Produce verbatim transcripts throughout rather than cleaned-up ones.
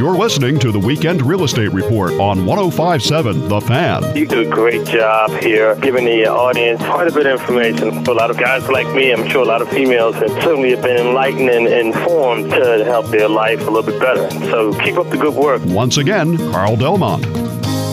You're listening to the Weekend Real Estate Report on one oh five point seven The Fan. You do a great job here giving the audience quite a bit of information. For a lot of guys like me, I'm sure a lot of females have certainly have been enlightened and informed to help their life a little bit better. So keep up the good work. Once again, Carl Delmont.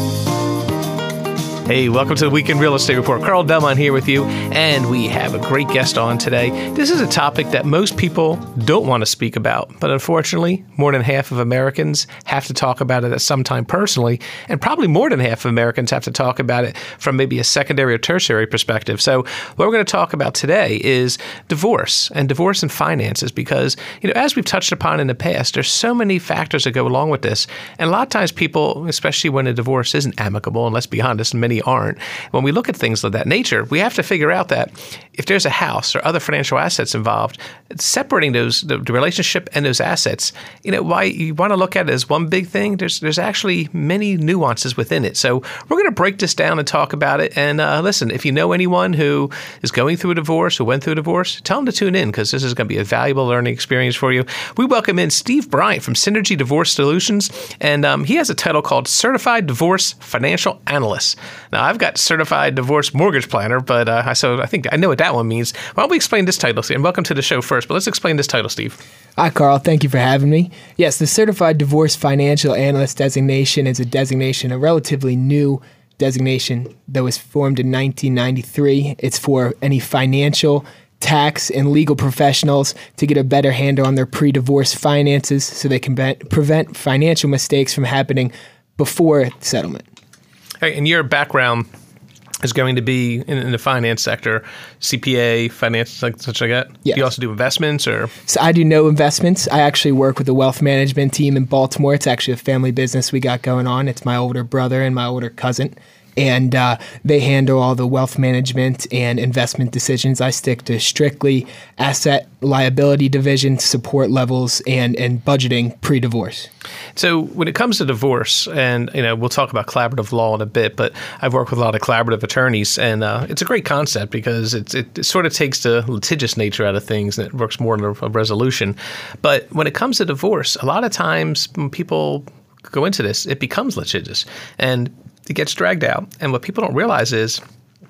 Hey, welcome to the Weekend Real Estate Report. Carl Delmont here with you, and we have a great guest on today. This is a topic that most people don't want to speak about, but unfortunately, more than half of Americans have to talk about it at some time personally, and probably more than half of Americans have to talk about it from maybe a secondary or tertiary perspective. So what we're going to talk about today is divorce and divorce and finances, because, you know, as we've touched upon in the past, there's so many factors that go along with this, and a lot of times people, especially when a divorce isn't amicable, and let's be honest, many aren't. When we look at things of that nature, we have to figure out that if there's a house or other financial assets involved, separating those the, the relationship and those assets, you know, why you want to look at it as one big thing, there's there's actually many nuances within it. So we're going to break this down and talk about it. And uh, listen, if you know anyone who is going through a divorce, who went through a divorce, tell them to tune in, because this is going to be a valuable learning experience for you. We welcome in Steve Bryant from Synergy Divorce Solutions, and um, he has a title called Certified Divorce Financial Analyst. Now, I've got Certified Divorce Mortgage Planner, but uh, so I think I know what that one means. Why don't we explain this title, Steve? And welcome to the show first, but let's explain this title, Steve. Hi, Carl. Thank you for having me. Yes, the Certified Divorce Financial Analyst designation is a designation, a relatively new designation that was formed in nineteen ninety-three. It's for any financial, tax, and legal professionals to get a better handle on their pre-divorce finances so they can be- prevent financial mistakes from happening before settlement. Hey, and your background is going to be in, in the finance sector, C P A, finance, like such like that? Yes. You also do investments, or? So I do no investments. I actually work with the wealth management team in Baltimore. It's actually a family business we got going on. It's my older brother and my older cousin. And uh, they handle all the wealth management and investment decisions. I stick to strictly asset liability division, support levels, and, and budgeting pre-divorce. So when it comes to divorce, and you know, we'll talk about collaborative law in a bit, but I've worked with a lot of collaborative attorneys, and uh, it's a great concept because it's, it, it sort of takes the litigious nature out of things, and it works more in a, a resolution. But when it comes to divorce, a lot of times when people go into this, it becomes litigious, and it gets dragged out. And what people don't realize is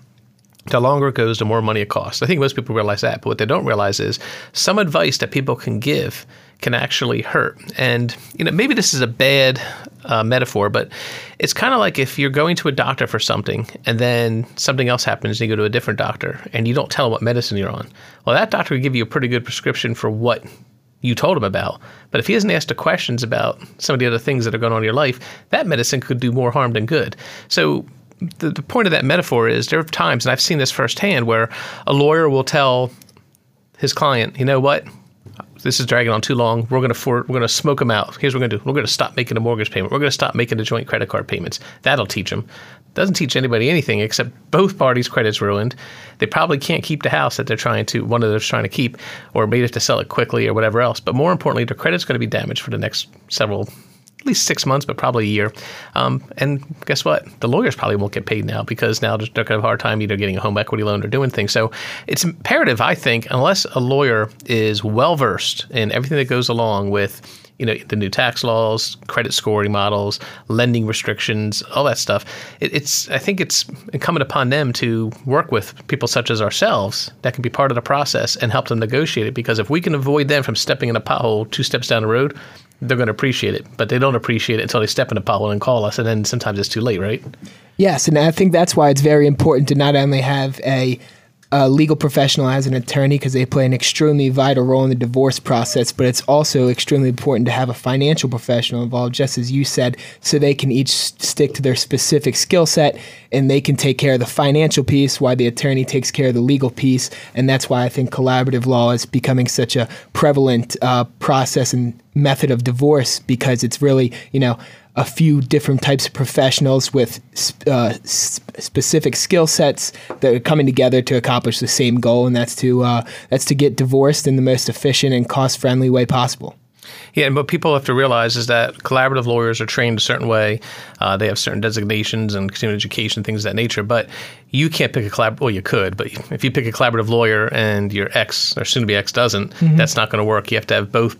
the longer it goes, the more money it costs. I think most people realize that. But what they don't realize is some advice that people can give can actually hurt. And, you know, maybe this is a bad uh, metaphor, but it's kind of like if you're going to a doctor for something and then something else happens and you go to a different doctor and you don't tell them what medicine you're on. Well, that doctor will give you a pretty good prescription for what you told him about. But if he hasn't asked the questions about some of the other things that are going on in your life, that medicine could do more harm than good. So the, the point of that metaphor is there are times, and I've seen this firsthand, where a lawyer will tell his client, you know what, this is dragging on too long. We're going to for, we're going to smoke him out. Here's what we're going to do. We're going to stop making a mortgage payment. We're going to stop making the joint credit card payments. That'll teach him. Doesn't teach anybody anything except both parties' credit's ruined. They probably can't keep the house that they're trying to, one of them's trying to keep, or maybe have to sell it quickly or whatever else. But more importantly, their credit's going to be damaged for the next several, at least six months, but probably a year. Um, and guess what? The lawyers probably won't get paid now because now they're going to have a hard time either getting a home equity loan or doing things. So it's imperative, I think, unless a lawyer is well-versed in everything that goes along with, you know, the new tax laws, credit scoring models, lending restrictions, all that stuff. It, it's I think it's incumbent upon them to work with people such as ourselves that can be part of the process and help them negotiate it. Because if we can avoid them from stepping in a pothole two steps down the road, they're going to appreciate it. But they don't appreciate it until they step in a pothole and call us, and then sometimes it's too late, right? Yes, and I think that's why it's very important to not only have a a legal professional as an attorney, because they play an extremely vital role in the divorce process, but it's also extremely important to have a financial professional involved, just as you said, so they can each stick to their specific skill set and they can take care of the financial piece while the attorney takes care of the legal piece. And that's why I think collaborative law is becoming such a prevalent uh, process and method of divorce, because it's really, you know, a few different types of professionals with uh, specific skill sets that are coming together to accomplish the same goal, and that's to uh, that's to get divorced in the most efficient and cost-friendly way possible. Yeah, and what people have to realize is that collaborative lawyers are trained a certain way. Uh, they have certain designations and continuing education, things of that nature. But you can't pick a collab. Well, you could, but if you pick a collaborative lawyer and your ex or soon-to-be ex doesn't, mm-hmm. that's not going to work. You have to have both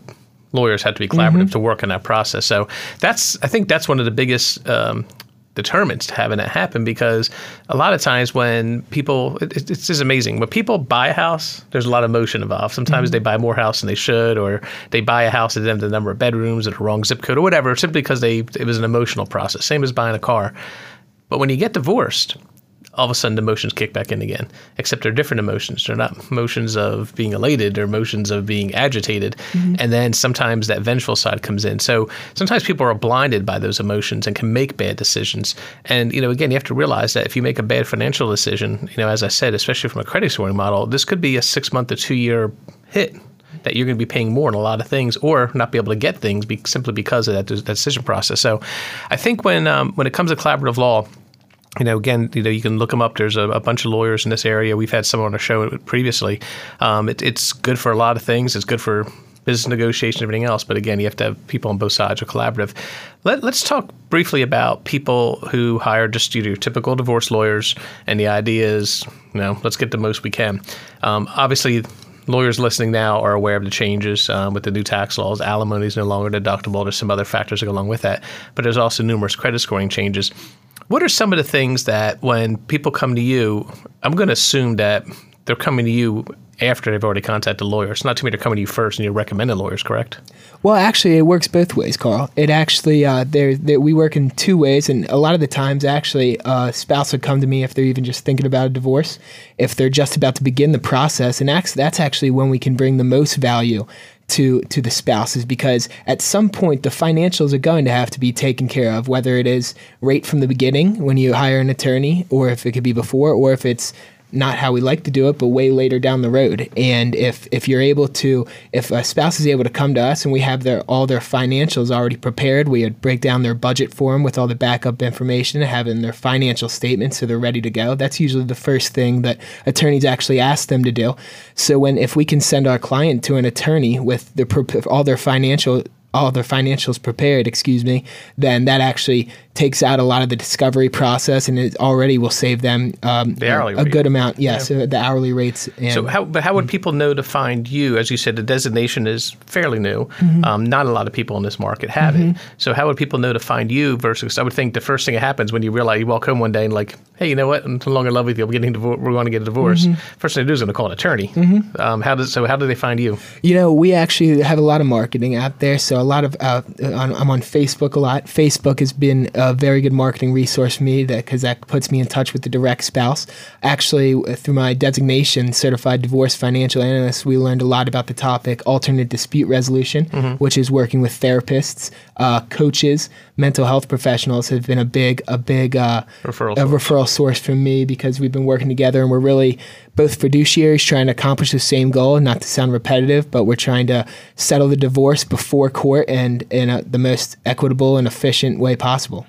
lawyers have to be collaborative Mm-hmm. to work in that process. So that's, I think that's one of the biggest um, determinants to having that happen, because a lot of times when people, it, it's just amazing. When people buy a house, there's a lot of emotion involved. Sometimes mm-hmm. they buy more house than they should, or they buy a house that doesn't have the number of bedrooms or the wrong zip code or whatever, simply because they it was an emotional process. Same as buying a car. But when you get divorced, all of a sudden the emotions kick back in again, except they're different emotions. They're not emotions of being elated or emotions of being agitated. Mm-hmm. And then sometimes that vengeful side comes in. So sometimes people are blinded by those emotions and can make bad decisions. And, you know, again, you have to realize that if you make a bad financial decision, you know, as I said, especially from a credit scoring model, this could be a six month to two year hit that you're going to be paying more on a lot of things, or not be able to get things be, simply because of that, that decision process. So I think when um, when it comes to collaborative law, you know, again, you know, you can look them up. There's a, a bunch of lawyers in this area. We've had some on our show previously. Um, it, it's good for a lot of things. It's good for business negotiation and everything else. But again, you have to have people on both sides or collaborative. Let, let's talk briefly about people who hire just your typical divorce lawyers. And the idea is, you know, let's get the most we can. Um, obviously, lawyers listening now are aware of the changes um, with the new tax laws. Alimony is no longer deductible. There's some other factors that go along with that. But there's also numerous credit scoring changes. What are some of the things that when people come to you, I'm going to assume that they're coming to you after they've already contacted a lawyer. It's not too many, they're coming to you first and you're recommending lawyers, correct? Well, actually, it works both ways, Carl. It actually, uh, there, we work in two ways, and a lot of the times, actually, a spouse would come to me if they're even just thinking about a divorce, if they're just about to begin the process, and that's actually when we can bring the most value to to the spouses, because at some point the financials are going to have to be taken care of, whether it is right from the beginning when you hire an attorney, or if it could be before, or if it's not how we like to do it, but way later down the road. And if if you're able to, if a spouse is able to come to us and we have their all their financials already prepared, we would break down their budget for them with all the backup information, having their financial statements so they're ready to go. That's usually the first thing that attorneys actually ask them to do. So when if we can send our client to an attorney with the all their financial all their financials prepared, excuse me, then that actually takes out a lot of the discovery process, and it already will save them um, the hourly a rate. good amount. Yes, yeah, so the hourly rates. And so, how, but how would people know to find you? As you said, the designation is fairly new. Mm-hmm. Um, not a lot of people in this market have mm-hmm. it. So, how would people know to find you? Versus, I would think the first thing that happens when you realize you walk home one day and like, hey, you know what? I'm no longer in love with you. We're getting divor- we're going to get a divorce. Mm-hmm. First thing to do is going to call an attorney. Mm-hmm. Um, how does so? How do they find you? You know, we actually have a lot of marketing out there. So a lot of uh, on, I'm on Facebook a lot. Facebook has been a very good marketing resource for me, that because that puts me in touch with the direct spouse. Actually, through my designation, Certified Divorce Financial Analyst, we learned a lot about the topic alternate dispute resolution, mm-hmm. which is working with therapists, uh, coaches, mental health professionals have been a big a big uh, referral, a source. referral source for me, because we've been working together and we're really both fiduciaries trying to accomplish the same goal. Not to sound repetitive, but we're trying to settle the divorce before court and in a, the most equitable and efficient way possible.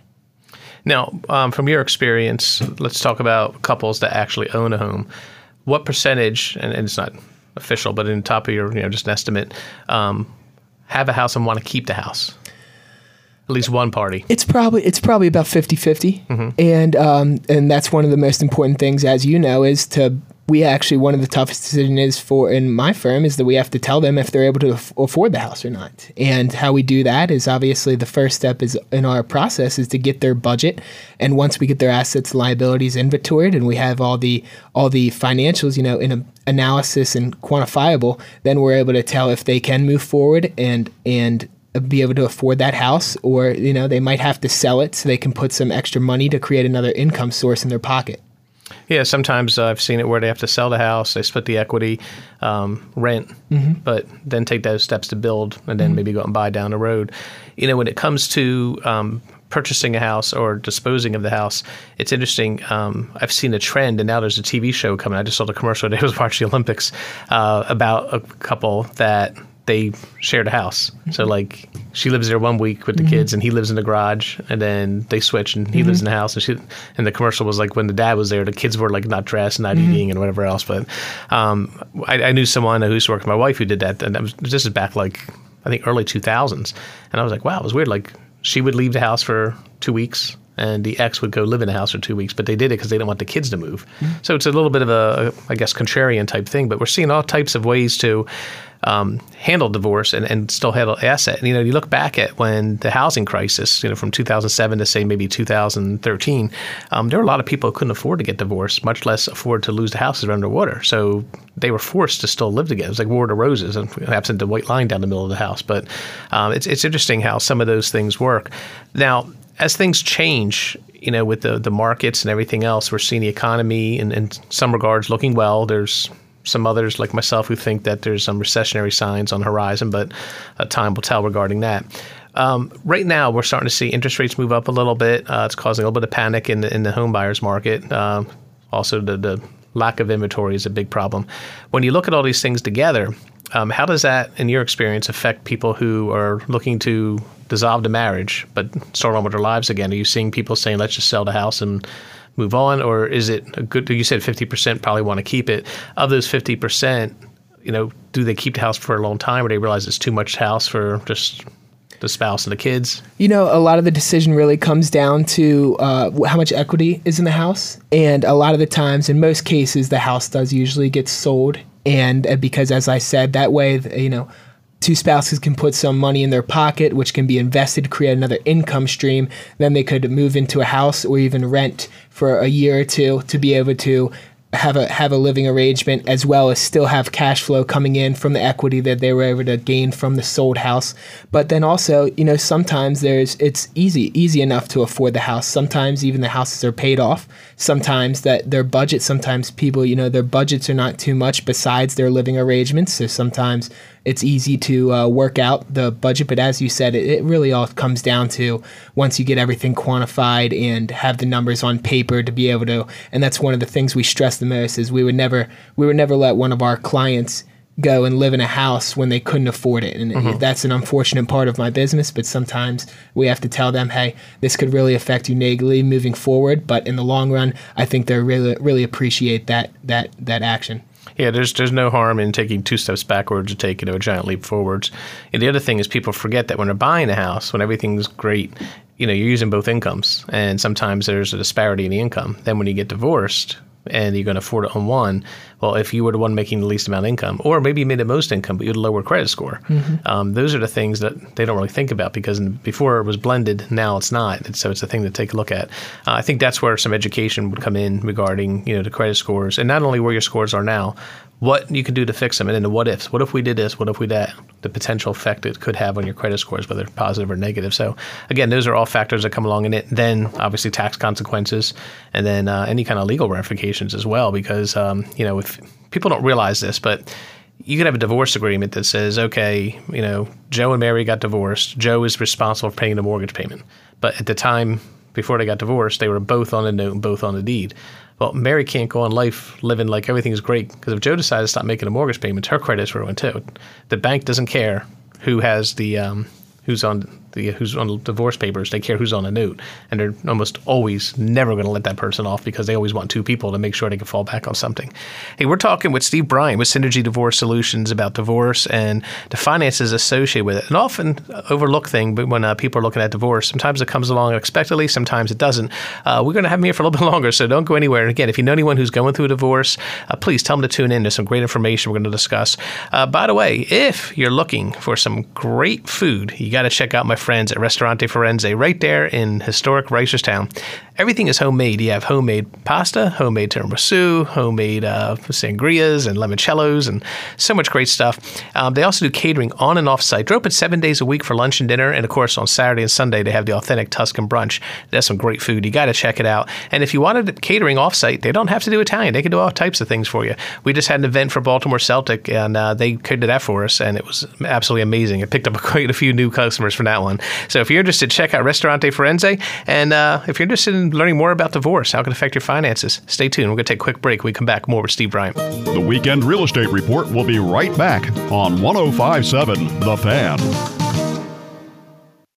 Now, um, from your experience, let's talk about couples that actually own a home. What percentage, and, and it's not official, but in the top of your, you know, just an estimate, um, have a house and want to keep the house? At least one party. It's probably it's probably about fifty-fifty. Mm-hmm. And um, and that's one of the most important things, as you know, is to we actually one of the toughest decisions is for in my firm is that we have to tell them if they're able to af- afford the house or not. And how we do that is obviously the first step is in our process is to get their budget. And once we get their assets, liabilities inventoried, and we have all the all the financials, you know, in a analysis and quantifiable, then we're able to tell if they can move forward and and be able to afford that house, or, you know, they might have to sell it so they can put some extra money to create another income source in their pocket. Yeah, sometimes uh, I've seen it where they have to sell the house, they split the equity, um, rent, mm-hmm. but then take those steps to build and then mm-hmm. maybe go out and buy down the road. You know, when it comes to um, purchasing a house or disposing of the house, it's interesting. Um, I've seen a trend, and now there's a T V show coming. I just saw the commercial today. I was watching the Olympics uh, about a couple that they shared a house. Mm-hmm. So like she lives there one week with the mm-hmm. kids and he lives in the garage, and then they switch and he mm-hmm. lives in the house. And she, and the commercial was like when the dad was there, the kids were like not dressed, not mm-hmm. eating and whatever else. But um, I, I knew someone who used to work with my wife who did that. And that was, this is back like, I think early two thousands. And I was like, wow, it was weird. Like she would leave the house for two weeks and the ex would go live in the house for two weeks, but they did it because they didn't want the kids to move. Mm-hmm. So it's a little bit of a, I guess, contrarian type thing, but we're seeing all types of ways to um, handle divorce and, and still handle asset. And, you know, you look back at when the housing crisis, you know, from two thousand seven to say maybe two thousand thirteen, um, there were a lot of people who couldn't afford to get divorced, much less afford to lose the houses underwater. So they were forced to still live together. It was like War of the Roses, and absent the white line down the middle of the house. But um, it's it's interesting how some of those things work. Now, as things change, you know, with the, the markets and everything else, we're seeing the economy in, in some regards looking well. There's some others like myself who think that there's some recessionary signs on the horizon, but uh, time will tell regarding that. Um, right now, we're starting to see interest rates move up a little bit. Uh, it's causing a little bit of panic in the, in the home buyers market. Um, also, the, the lack of inventory is a big problem. When you look at all these things together, um, how does that, in your experience, affect people who are looking to dissolve the marriage but start on with their lives again? Are you seeing people saying, let's just sell the house and move on? Or is it a good, you said fifty percent probably want to keep it. Of those fifty percent, you know, do they keep the house for a long time, or they realize it's too much house for just the spouse and the kids? You know, a lot of the decision really comes down to uh, how much equity is in the house. And a lot of the times, in most cases, the house does usually get sold. And uh, because, as I said, that way, you know, two spouses can put some money in their pocket, which can be invested, create another income stream. Then they could move into a house or even rent for a year or two to be able to have a have a living arrangement, as well as still have cash flow coming in from the equity that they were able to gain from the sold house. But then also, you know, sometimes there's it's easy easy enough to afford the house. Sometimes even the houses are paid off. Sometimes that their budget, sometimes people, you know, their budgets are not too much besides their living arrangements. So sometimes it's easy to uh, work out the budget. But as you said, it, it really all comes down to once you get everything quantified and have the numbers on paper to be able to, and that's one of the things we stress the most is we would never we would never let one of our clients go and live in a house when they couldn't afford it. And mm-hmm. that's an unfortunate part of my business, but sometimes we have to tell them, hey, this could really affect you negatively moving forward. But in the long run, I think they really really appreciate that that that action. Yeah, there's there's no harm in taking two steps backwards or taking a giant leap forwards. And the other thing is people forget that when they're buying a house, when everything's great, you know, you're using both incomes. And sometimes there's a disparity in the income. Then when you get divorced and you're going to afford it on one, well, if you were the one making the least amount of income, or maybe you made the most income, but you had a lower credit score, mm-hmm. um, those are the things that they don't really think about because before it was blended, now it's not. And so it's a thing to take a look at. Uh, I think that's where some education would come in regarding, you know, the credit scores, and not only where your scores are now, what you can do to fix them, and then the what ifs. What if we did this? What if we that? The potential effect it could have on your credit scores, whether positive or negative. So again, those are all factors that come along in it. Then obviously tax consequences, and then uh, any kind of legal ramifications as well. Because um, you know, if people don't realize this, but you could have a divorce agreement that says, okay, you know, Joe and Mary got divorced. Joe is responsible for paying the mortgage payment, but at the time before they got divorced, they were both on the note and both on the deed. Well, Mary can't go on life living like everything's great because if Joe decides to stop making the mortgage payments, her credit's ruined too. The bank doesn't care who has the um, who's on the who's on the divorce papers. They care who's on the note, and they're almost always never going to let that person off because they always want two people to make sure they can fall back on something. Hey, we're talking with Steve Bryant with Synergy Divorce Solutions about divorce and the finances associated with it. An often overlooked thing, but when uh, people are looking at divorce, sometimes it comes along unexpectedly, sometimes it doesn't. Uh, we're going to have him here for a little bit longer, so don't go anywhere. And again, if you know anyone who's going through a divorce, uh, please tell them to tune in. There's some great information we're going to discuss. Uh, by the way, if you're looking for some great food, you got to check out my friends at Ristorante Firenze right there in historic Reisterstown. Everything is homemade. You have homemade pasta, homemade tiramisu, homemade uh, sangrias and limoncellos, and so much great stuff. Um, they also do catering on and off site. They're open seven days a week for lunch and dinner, and of course on Saturday and Sunday they have the authentic Tuscan brunch. That's some great food. You got to check it out. And if you wanted catering off site, they don't have to do Italian. They can do all types of things for you. We just had an event for Baltimore Celtic, and uh, they catered that for us, and it was absolutely amazing. I picked up quite a few new customers from that one. So if you're interested, check out Ristorante Firenze. And uh, if you're interested in learning more about divorce, how it can affect your finances, stay tuned. We're going to take a quick break. When we come back, more with Steve Bryant. The Weekend Real Estate Report will be right back on one oh five point seven The Fan.